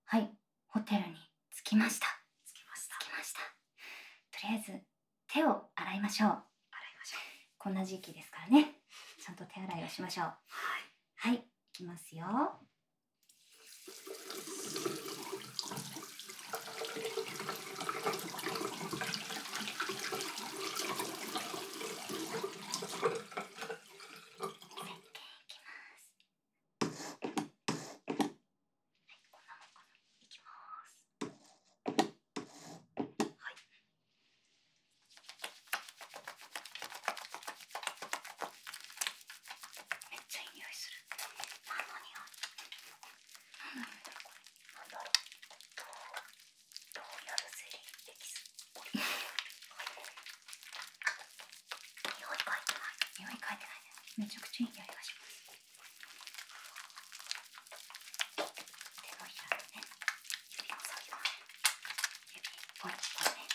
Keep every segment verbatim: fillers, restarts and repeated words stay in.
はい、ホテルに着きました。 着きました。 着きました。とりあえず手を洗いましょう。洗いましょう。 こんな時期ですからね。ちゃんと手洗いをしましょう。 はい。 はい、いきますよ。めっちゃいい匂いする。何の匂い？何の匂いだろうこれ。なんだろう。ローヤルゼリーエキス。匂い嗅いでない。匂い嗅いでないね。めちゃくちゃいい匂いがします。手のひらのね、指の先のね、指ポイントね。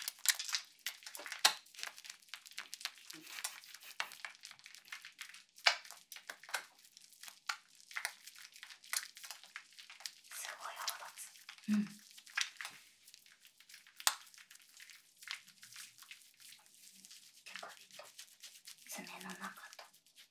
すごい泡立つ。うん。手首と爪の中と中と。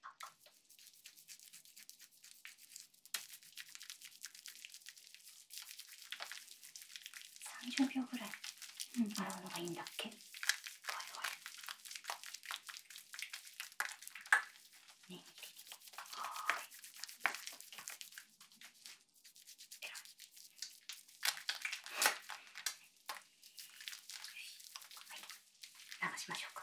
さんじゅうびょうぐらい、うん、洗うのがいいんだっけ。はいはい。念入りに。はーい。えらい。はい、流しましょうか。